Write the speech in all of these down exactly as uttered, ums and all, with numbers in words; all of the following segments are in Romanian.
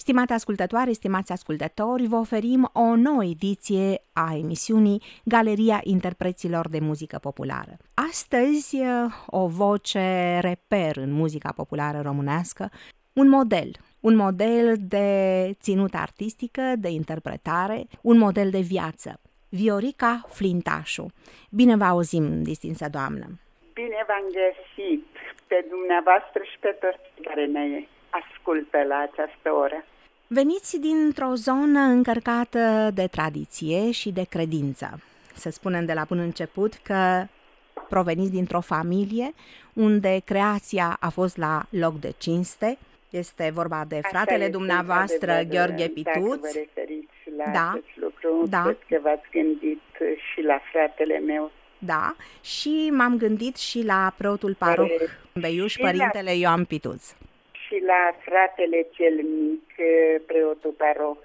Stimate ascultătoare, stimați ascultători, vă oferim o nouă ediție a emisiunii Galeria Interpreților de Muzică Populară. Astăzi, o voce reper în muzica populară românească, un model, un model de ținută artistică, de interpretare, un model de viață. Viorica Flintașu. Bine vă auzim, distinsă doamnă! Bine v-am găsit pe dumneavoastră și pe toți care ne ascultă la această oră. Veniți dintr-o zonă încărcată de tradiție și de credință. Să spunem de la bun început că proveniți dintr-o familie unde creația a fost la loc de cinste. Este vorba de fratele Așa dumneavoastră, este, Gheorghe Pituț. Dacă vă referiți la Da. acest lucru, Da. cred că v-ați gândit și la fratele meu. Da, și m-am gândit și la preotul paroh Beiuș, și la- părintele Ioan Pituț. Și la fratele cel mic, preotul paroh,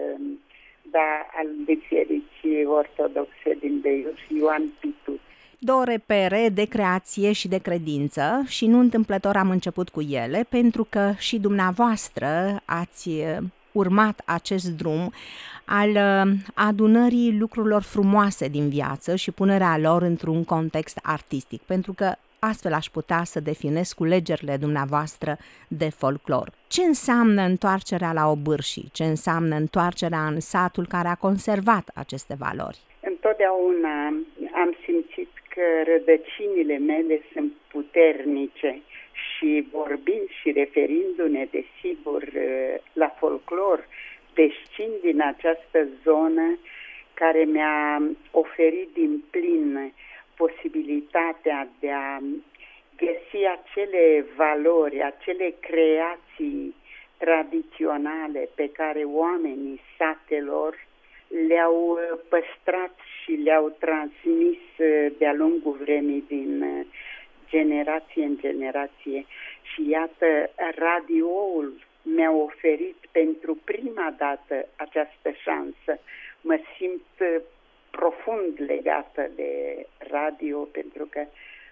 da, al Bisericii Ortodoxe din Beiuș, Ioan Pituț. Două repere de creație și de credință și nu întâmplător am început cu ele, pentru că și dumneavoastră ați urmat acest drum al adunării lucrurilor frumoase din viață și punerea lor într-un context artistic, pentru că astfel aș putea să definez culegerile dumneavoastră de folclor. Ce înseamnă întoarcerea la obârșii? Ce înseamnă întoarcerea în satul care a conservat aceste valori? Întotdeauna am simțit că rădăcinile mele sunt puternice și vorbind și referindu-ne, desigur, la folclor, descind din această zonă care mi-a oferit din plin posibilitatea de a găsi acele valori, acele creații tradiționale pe care oamenii satelor le-au păstrat și le-au transmis de-a lungul vremii din generație în generație. Și iată, radioul mi-a oferit pentru prima dată această șansă. Mă simt profund legată de radio, pentru că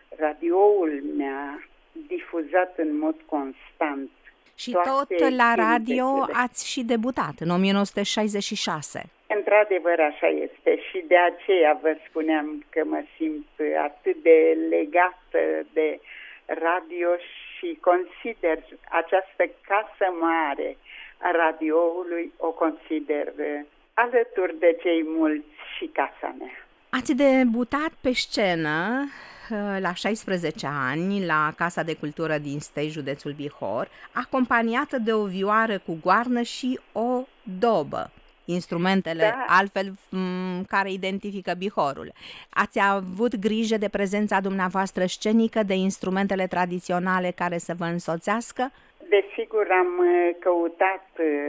radioul mi-a difuzat în mod constant. Și toate tot la radio cântecele. ați și debutat în o mie nouă sute șaizeci și șase. Într-adevăr, așa este și de aceea vă spuneam că mă simt atât de legată de radio și consider această casă mare a radioului, o consider alături de cei mulți și casa mea. Ați debutat pe scenă la șaisprezece ani la Casa de Cultură din Stej, județul Bihor, acompaniată de o vioară cu goarnă și o dobă, instrumentele Da. altfel m, care identifică Bihorul. Ați avut grijă de prezența dumneavoastră scenică, de instrumentele tradiționale care să vă însoțească? Desigur, am căutat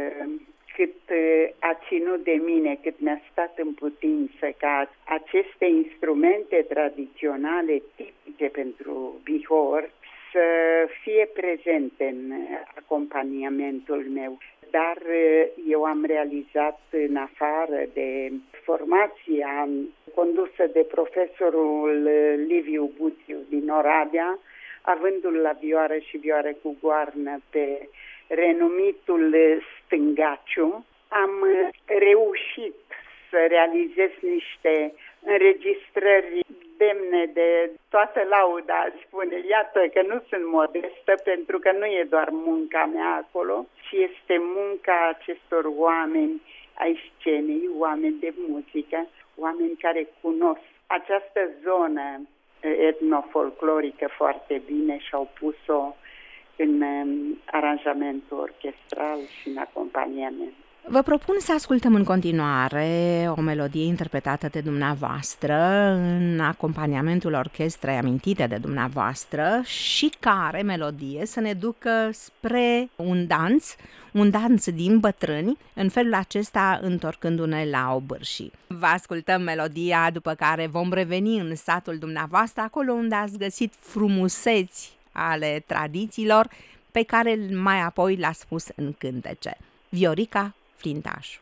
cât a ținut de mine, cât mi-a stat în putință ca aceste instrumente tradiționale tipice pentru Bihor să fie prezente în acompaniamentul meu. Dar eu am realizat, în afară de formația condusă de profesorul Liviu Buțiu din Oradea, avându-l la vioară și vioară cu goarnă pe renumitul Stângaciu, am reușit să realizez niște înregistrări demne de toată lauda, aș spune. Iată că nu sunt modestă, pentru că nu e doar munca mea acolo, ci este munca acestor oameni ai scenei, oameni de muzică, oameni care cunosc această zonă etnofolclorică foarte bine și au pus-o în aranjamentul orchestral și în acompaniament. Vă propun să ascultăm în continuare o melodie interpretată de dumneavoastră în acompaniamentul orchestrei amintite de dumneavoastră și care melodie să ne ducă spre un dans, un dans din bătrâni, în felul acesta întorcându-ne la obârșii. Vă ascultăm melodia, după care vom reveni în satul dumneavoastră, acolo unde ați găsit frumuseți ale tradițiilor pe care mai apoi l-a spus în cântece. Viorica Flintașu.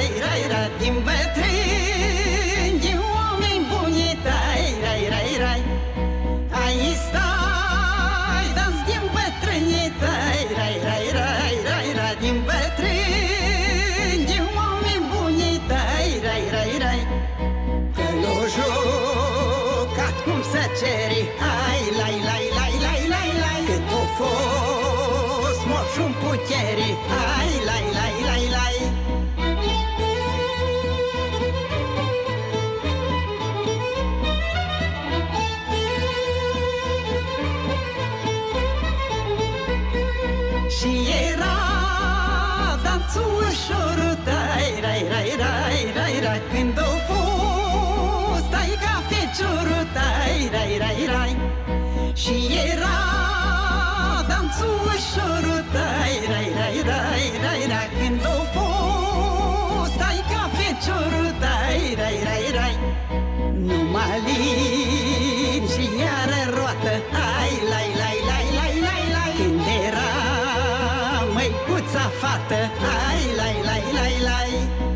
rai, rai, rai, din bătrâni, din oameni buni, rai, rai, rai, rai. Aici stai, dans din bătrâni, rai, rai, rai, rai, rai, rai, din bătrâni, din oameni buni, rai, rai, rai, rai. Că l-o jucat cum să ceri, ai, lai, lai, lai, lai, lai, lai. Cât o fost moșul puterii, ai, lai, lai, lai, lai. Și era danțul ușor, rai, rai, rai, rai, rai, rai. Când o fost, stai ca feciorul, rai, rai, rai, rai. Și era danțul ușor, rai, rai, rai, rai, rai, rai. Când o fost, stai ca feciorul, rai, rai, rai, rai. Numai lin și iară roată, ai, lai, lai, lai, lai, lai, lai. Când era măicuța fată, ai, lai, lai, lai, lai.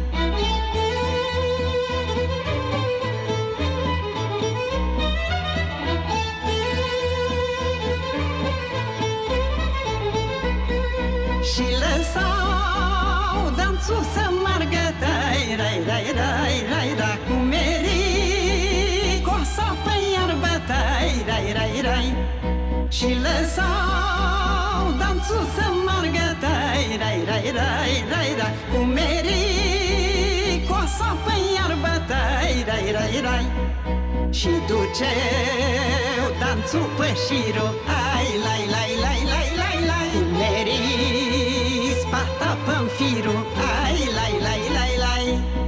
Și lăsau danțul să meargă, rai, rai, rai, rai, rai, rai. Cu mericoasa pe iarbă, rai, rai, rai, rai. Și lăsau danțul să meargă, rai, rai, rai, rai, rai, rai. Cu mericoasa pe iarbă, rai, rai, rai, rai. Și duceau danțul pe șiru, ai, lai, lai, lai, lai, lai, lai. Cu merii spata pe-n firu, ai, lai, lai, lai, lai.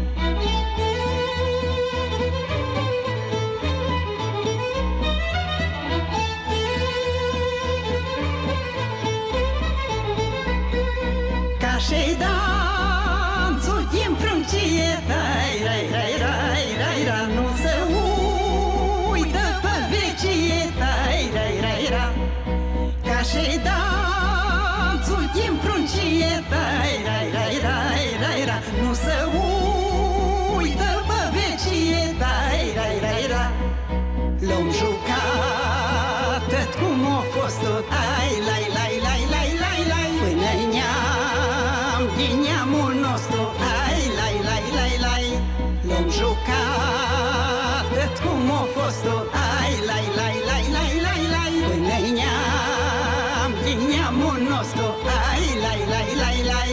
Ca și danțul din pruncie, rai, rai, rai, rai, rai, rai. Nu se uită pe vecie, rai, rai, rai, rai. Ca și danțul din pruncie, rai, rai, rai, rai, rai, rai. Nu se uită pe vecie, rai, rai, rai, rai. L-om jucat tot cum a fost tot, ai, lai, lai, lai, lai, lai, lai. Până-i neam din neamul nostru, ai, lai, lai, lai, lai. L-om jucat tot cum a fost tot, ai, lai, lai, lai, lai, lai, lai. Până-i neam din neamul nostru, ai, lai, lai, lai, lai.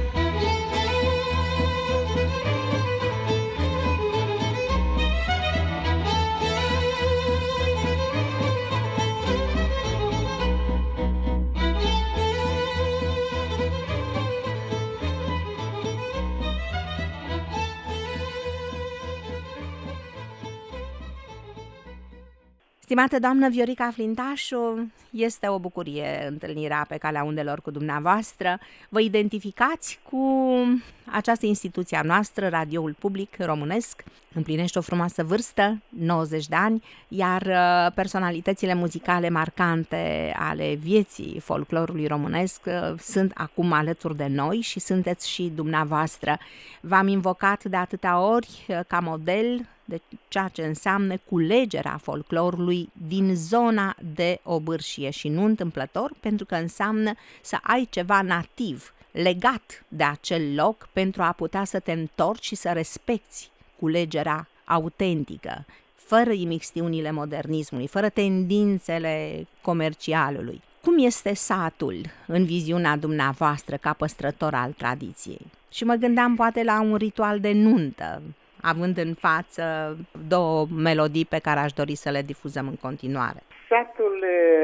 Stimată doamnă Viorica Flintașu, este o bucurie întâlnirea pe calea undelor cu dumneavoastră. Vă identificați cu această instituție a noastră, Radioul Public Românesc. Împlinește o frumoasă vârstă, nouăzeci de ani, iar personalitățile muzicale marcante ale vieții folclorului românesc sunt acum alături de noi și sunteți și dumneavoastră. V-am invocat de atâtea ori ca model de ceea ce înseamnă culegerea folclorului din zona de obârșie și nu întâmplător, pentru că înseamnă să ai ceva nativ, legat de acel loc pentru a putea să te întorci și să respecti culegerea autentică, fără imixtiunile modernismului, fără tendințele comercialului. Cum este satul în viziunea dumneavoastră ca păstrător al tradiției? Și mă gândeam poate la un ritual de nuntă, având în față două melodii pe care aș dori să le difuzăm în continuare. Satul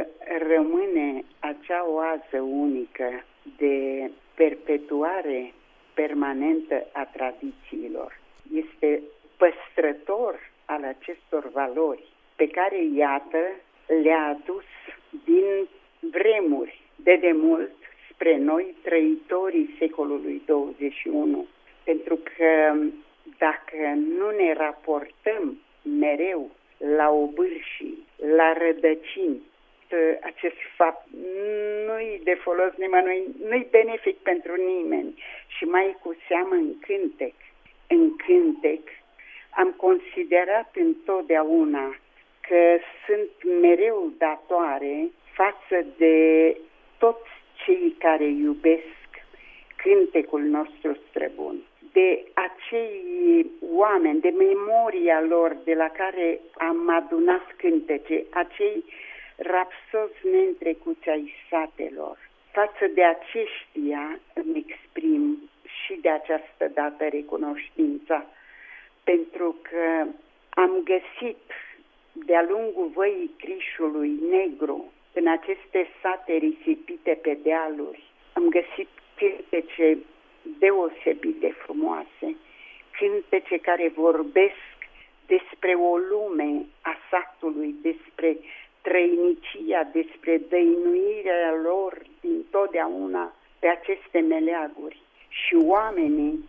rămâne acea oază unică de perpetuare permanentă a tradițiilor. Este păstrător al acestor valori pe care, iată, le-a adus din vremuri de demult spre noi, trăitorii secolului douăzeci și unu. Pentru că dacă nu ne raportăm mereu la obârșii, la rădăcini, acest fapt nu-i de folos nimănui, nu-i benefic pentru nimeni și mai cu seamă în cântec, considerat întotdeauna că sunt mereu datoare față de toți cei care iubesc cântecul nostru străbun, de acei oameni, de memoria lor de la care am adunat cântece, acei rapsozi neîntrecuți ai satelor. Față de aceștia îmi exprim și de această dată recunoștința, pentru că am găsit de-a lungul Văii Crișului Negru, în aceste sate risipite pe dealuri, am găsit cântece deosebit de frumoase, cântece care vorbesc despre o lume a satului, despre trăinicia, despre dăinuirea lor dintotdeauna pe aceste meleaguri. Și oamenii,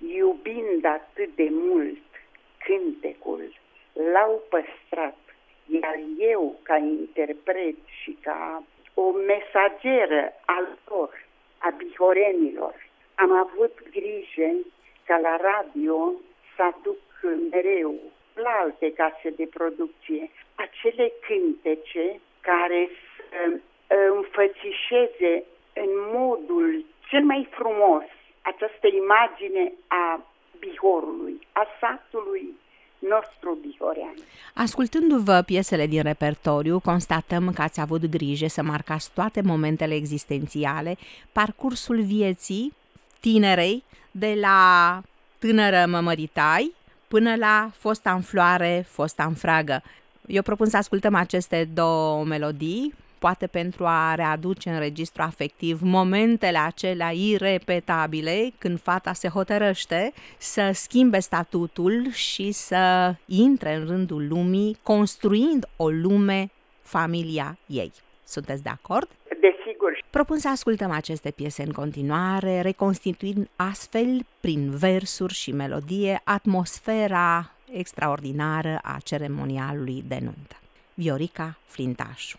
iubind atât de mult cântecul, l-au păstrat, iar eu, ca interpret și ca o mesageră al lor, a bihorenilor, am avut grijă ca la radio să aduc mereu, la alte case de producție, acele cântece care să înfățișeze în modul cel mai frumos această imagine a Bihorului, a satului nostru bihorean. Ascultându-vă piesele din repertoriu, constatăm că ați avut grijă să marcați toate momentele existențiale, parcursul vieții tinerei, de la tânără mămăritai până la fosta în floare, fosta în fragă. Eu propun să ascultăm aceste două melodii, poate pentru a readuce în registru afectiv momentele acelea irepetabile când fata se hotărăște să schimbe statutul și să intre în rândul lumii, construind o lume, familia ei. Sunteți de acord? Desigur. Propun să ascultăm aceste piese în continuare, reconstituind astfel, prin versuri și melodie, atmosfera extraordinară a ceremonialului de nuntă. Viorica Flintașu.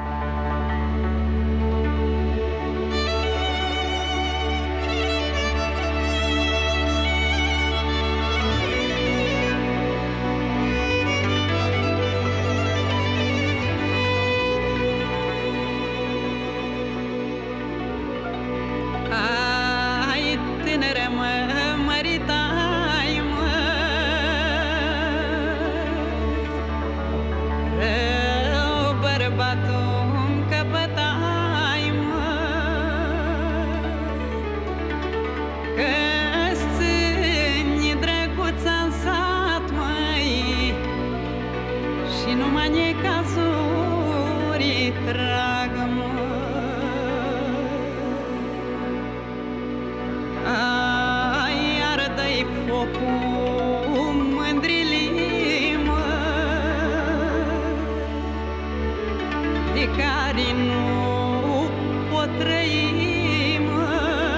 Ai, tânără măritai, mă, rău bărbatul căpătai, mă, că-ți țâni drăguța-n sat, măi, și numai necazuri trag, mă. Ai, ardă-i focul mândrilii, mă, de care nu pot trăi, mă.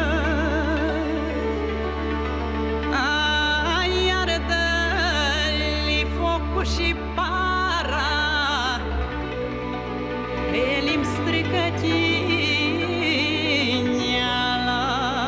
Ai, ardă-i focul și para, el-mi strică tineala.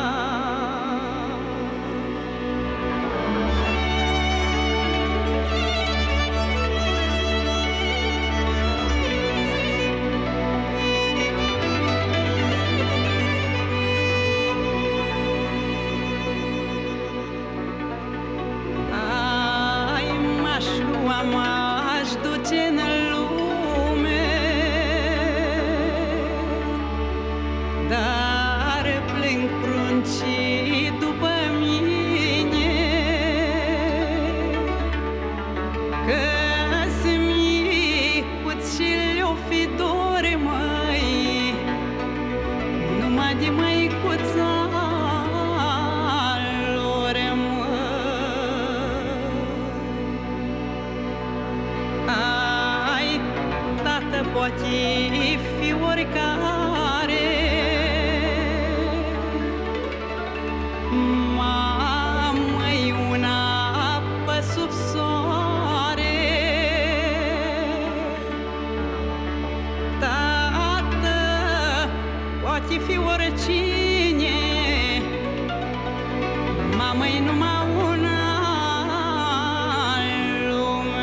Ai, m-aș lua, m-aș duce în lume, dar plâng pruncii după mine, că-s micuți și le-o fi dor, măi, numai de măicuța lor, mă. Ai, tată, poate fi oricare, mamă-i una pe sub soare, tată, poate fi oricine, mamă-i numai una în lume.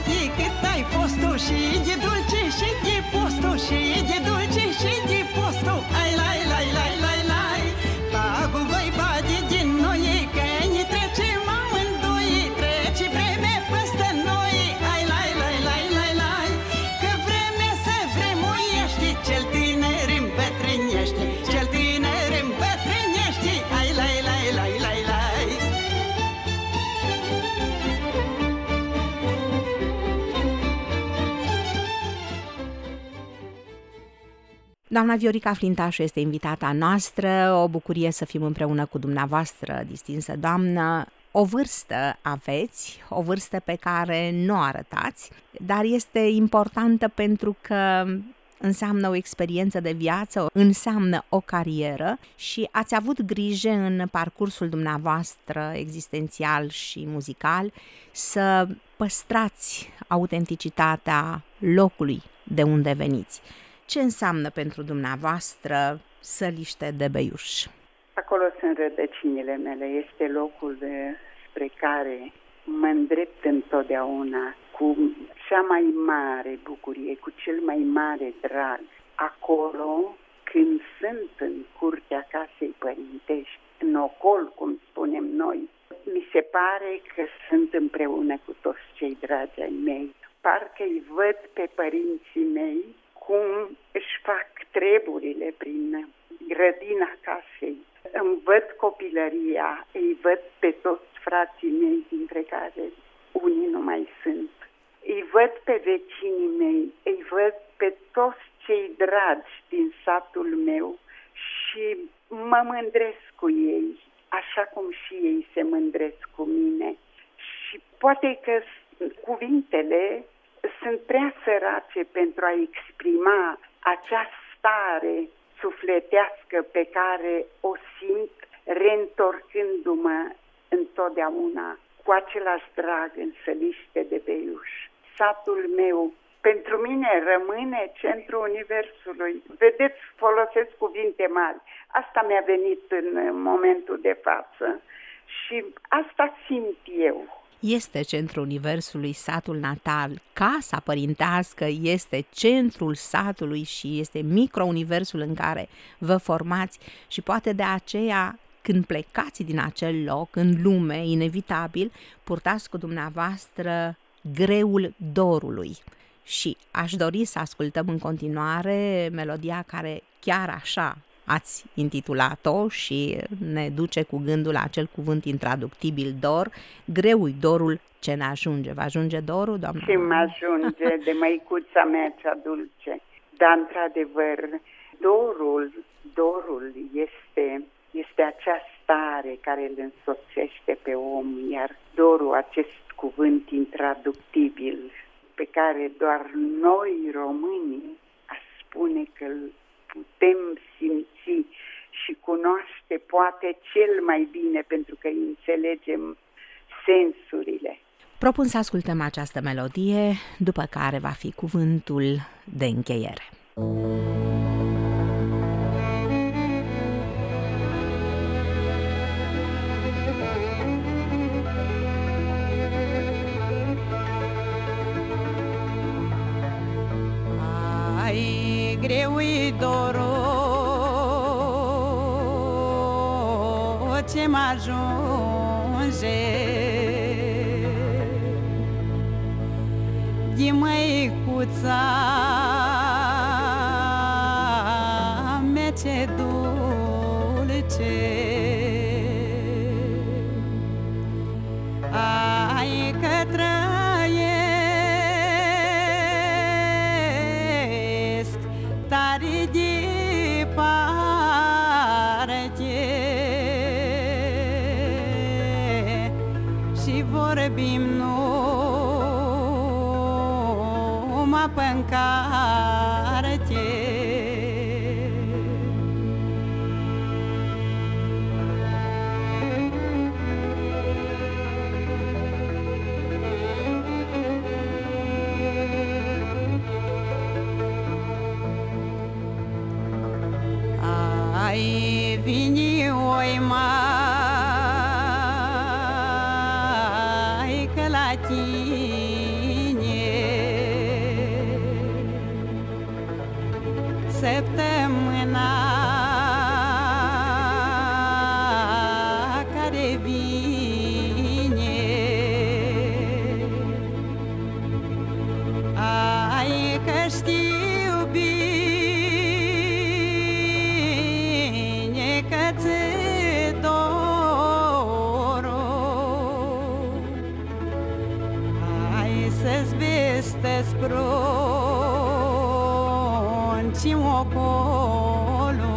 de cât ai fost tu, și de dulce și de postul, și de dulce și de postul. Ai lai lai lai lai lai, bagul voi bade din noi, că ne trecem amândoi, trece vreme peste noi. Ai lai lai lai lai lai, că vreme să vremuiește, cel tânăr îmbătrânește, cel tânăr îmbătrânește. Ai lai lai lai lai lai. Doamna Viorica Flintașu este invitata noastră, o bucurie să fim împreună cu dumneavoastră, distinsă doamnă. O vârstă aveți, o vârstă pe care nu o arătați, dar este importantă pentru că înseamnă o experiență de viață, înseamnă o carieră și ați avut grijă în parcursul dumneavoastră existențial și muzical să păstrați autenticitatea locului de unde veniți. Ce înseamnă pentru dumneavoastră Săliște de Beiuș? Acolo sunt rădăcinile mele, este locul de, spre care mă îndrept întotdeauna cu cea mai mare bucurie, cu cel mai mare drag. Acolo, când sunt în curtea casei părintești, în ocol, cum spunem noi, mi se pare că sunt împreună cu toți cei dragi ai mei. Parcă îi văd pe părinții mei cum își fac treburile prin grădina casei. Îmi văd copilăria, îi văd pe toți frații mei, dintre care unii nu mai sunt. Îi văd pe vecinii mei, îi văd pe toți cei dragi din satul meu și mă mândresc cu ei, așa cum și ei se mândresc cu mine. Și poate că cuvintele sunt prea sărace pentru a exprima acea stare sufletească pe care o simt reîntorcându-mă întotdeauna cu același drag în Săliște de Beiuș. Satul meu pentru mine rămâne centrul universului. Vedeți, folosesc cuvinte mari. Asta mi-a venit în momentul de față și asta simt eu. Este centrul universului satul natal, casa părintească este centrul satului și este micro-universul în care vă formați și poate de aceea când plecați din acel loc în lume, inevitabil, purtați cu dumneavoastră greul dorului. Și aș dori să ascultăm în continuare melodia care chiar așa ați intitulat-o și ne duce cu gândul la acel cuvânt intraductibil dor, greu-i dorul ce ne ajunge. Va ajunge dorul, doamna? Ce mă ajunge de măicuța mea cea dulce. Dar, într-adevăr, dorul, dorul este, este acea stare care îl însoțește pe om, iar dorul, acest cuvânt intraductibil, pe care doar noi, românii, aș spune că îl putem simți și cunoaște poate cel mai bine, pentru că îi înțelegem sensurile. Propun să ascultăm această melodie, după care va fi cuvântul de încheiere. Ai greu-i dorul ce mă ajunge de măicuța mea ce dulce. Ai că trăiesc tare departe și vorbim numai pe-n carte. Ai vini oi mai că la tine este sprunci ocolo.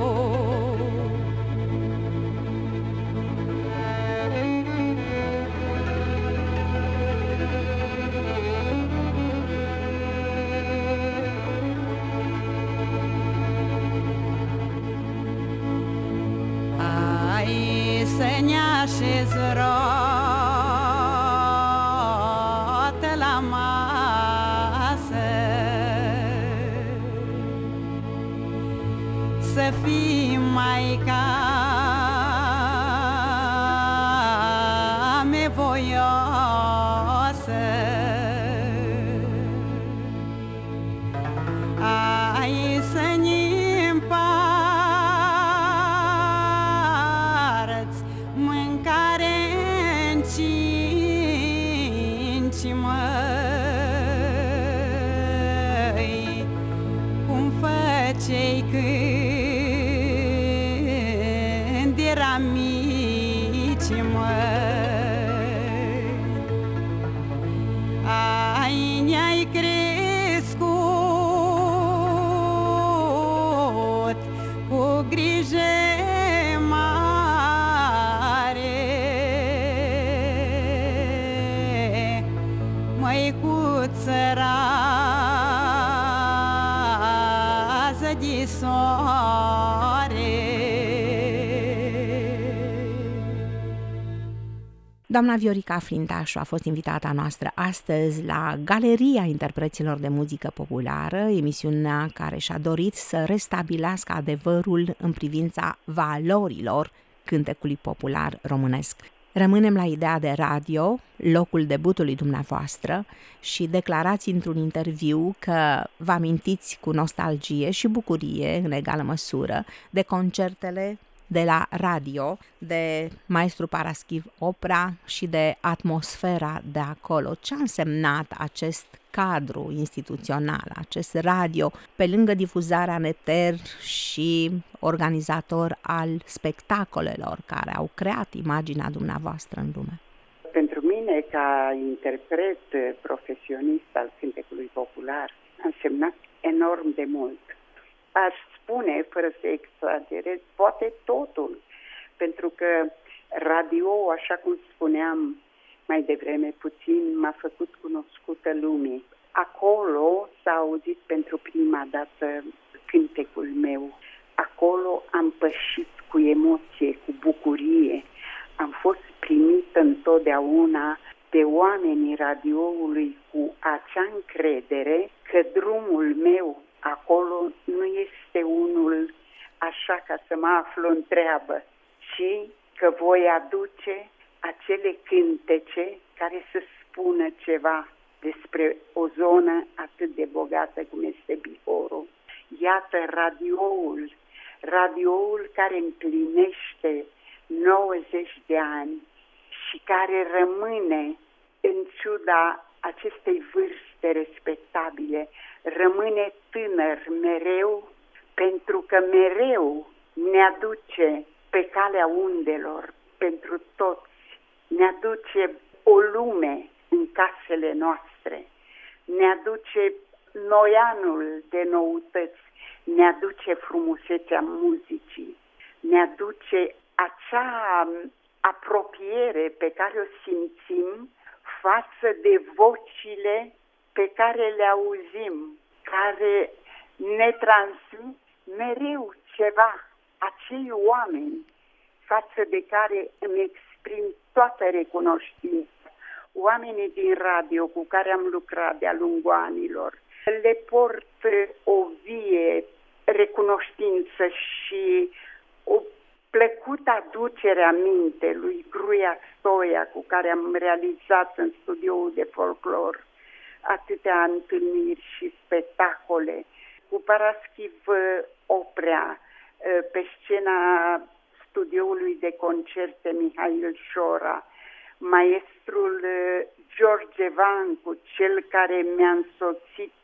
Ai să ne așezi roate la masă, să fii maica me voioasă. Ai să ne împarți mâncare în cinci, măi, cum făceai când eram mici, măi. Ai ne-ai crescut cu grijă mare, măicuță rază de soare. Doamna Viorica Flintașu a fost invitata noastră astăzi la Galeria Interpreților de Muzică Populară, emisiunea care și-a dorit să restabilească adevărul în privința valorilor cântecului popular românesc. Rămânem la ideea de radio, locul debutului dumneavoastră, și declarați într-un interviu că vă amintiți cu nostalgie și bucurie, în egală măsură, de concertele de la radio, de maestru Paraschiv Opra și de atmosfera de acolo. Ce a însemnat acest cadru instituțional, acest radio, pe lângă difuzarea în eter și organizator al spectacolelor care au creat imaginea dumneavoastră în lume? Pentru mine, ca interpret profesionist al cântecului popular, a însemnat enorm de mult. Aș spune, fără să exagerez, poate totul, pentru că radio, așa cum spuneam mai devreme puțin, m-a făcut cunoscută lumii. Acolo s-a auzit pentru prima dată cântecul meu. Acolo am pășit cu emoție, cu bucurie. Am fost primit întotdeauna de oamenii radioului cu acea încredere că drumul meu acolo nu este unul așa ca să mă aflu în treabă, ci că voi aduce acele cântece care să spună ceva despre o zonă atât de bogată cum este Bihorul. Iată radioul, radioul care împlinește nouăzeci de ani și care rămâne, în ciuda acestei vârste respectabile, rămâne tânăr mereu, pentru că mereu ne aduce pe calea undelor pentru toți, ne aduce o lume în casele noastre, ne aduce noianul de noutăți, ne aduce frumusețea muzicii, ne aduce acea apropiere pe care o simțim față de vocile pe care le auzim, care ne transmit mereu ceva, acei oameni față de care îmi exprim toată recunoștința. Oamenii din radio cu care am lucrat de-a lungul anilor, le port o vie recunoștință și o plăcută aducere aminte lui Gruia Stoia, cu care am realizat în studioul de folclor atâtea întâlniri și spectacole, cu Paraschiv Oprea pe scena studioului de concerte Mihail Șora, maestrul George Vancu, cel care mi-a însoțit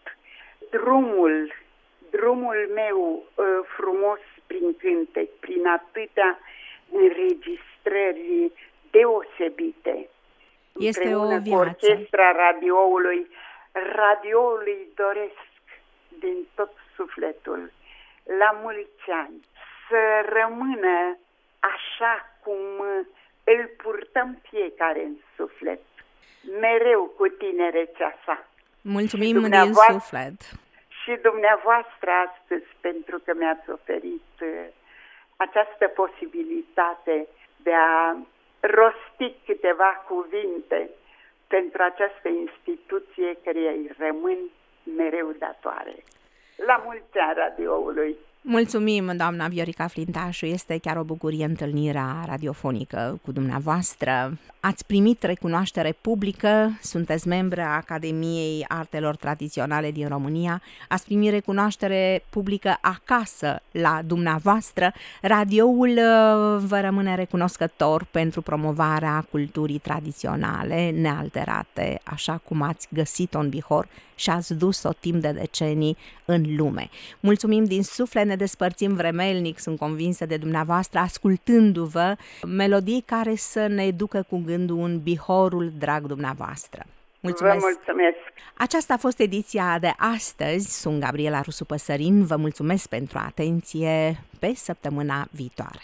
drumul, drumul meu frumos prin cântec, prin atâtea înregistrări deosebite. Este o viață. Cu orchestra radioului, radioului doresc din tot sufletul, la mulți ani, să rămână așa cum îl purtăm fiecare în suflet, mereu cu tinerețea sa. Mulțumim din suflet! Și dumneavoastră astăzi pentru că mi-ați oferit această posibilitate de a rosti câteva cuvinte pentru această instituție care îi rămân mereu datoare. La mulți ani radioului! Mulțumim, doamna Viorica Flintașu, este chiar o bucurie întâlnirea radiofonică cu dumneavoastră. Ați primit recunoaștere publică, sunteți membră a Academiei Artelor Tradiționale din România, ați primit recunoaștere publică acasă la dumneavoastră. Radioul vă rămâne recunoscător pentru promovarea culturii tradiționale nealterate, așa cum ați găsit-o în Bihor și ați dus-o timp de decenii în lume. Mulțumim din suflet, ne despărțim vremelnic, sunt convinsă de dumneavoastră, ascultându-vă melodii care să ne ducă cu gândul în Bihorul drag dumneavoastră. Mulțumesc! Vă mulțumesc! Aceasta a fost ediția de astăzi. Sunt Gabriela Rusu Păsărin. Vă mulțumesc pentru atenție. Pe săptămâna viitoare!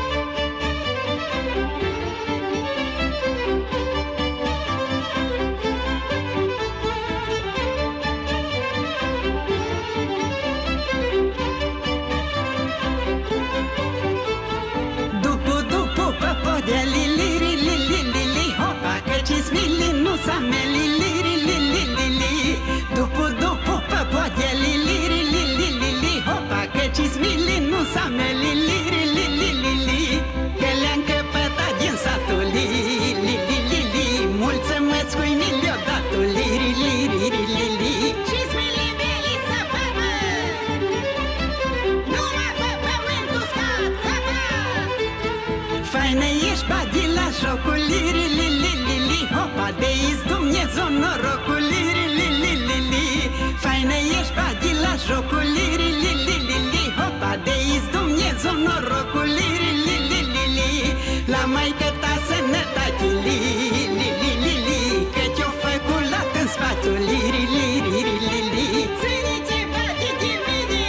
Jocul liri, li, li, li, li, hopa, de iz Dumnezeu norocul liri, li, li, li, li, la maică ta sănătate, li, li, li, li, li, că te-o făcut lat în spatul liri, liri, li, li, ține ce bate de mine,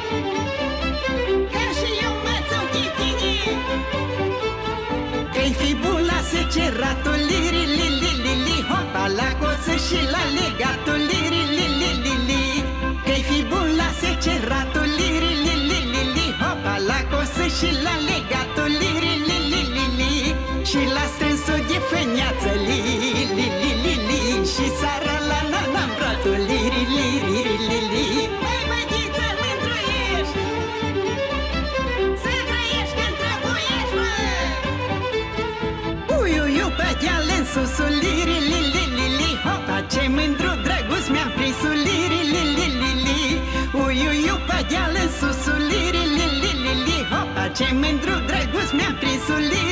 ca și eu mă țău de tine, că-i fi bun la seceratul liri, li, li, li, li, hopa, la coță și la legatul liri, li, li, li, li, că-i fi bun la seceratul liri, li, li, li, li, hopa, la cosă și la legatul liri, li, li, li, li, și la strânsul de făneață, li, li, li, li, li, și sara la nana în bratul liri, liri, li, li. Băi, bădiță, mândru ești, să trăiești când trebuiești, mă! Ui, ui, ui, pe deal în susul liri, li, li, li, li, hopa, ce mândru drăguț mi-am prisul liri, li, li, li, li, ui, ui, ui, pe deal în susul liri, li, li, li, li, hopa, ce mândru drăguț mi-am prisul liri.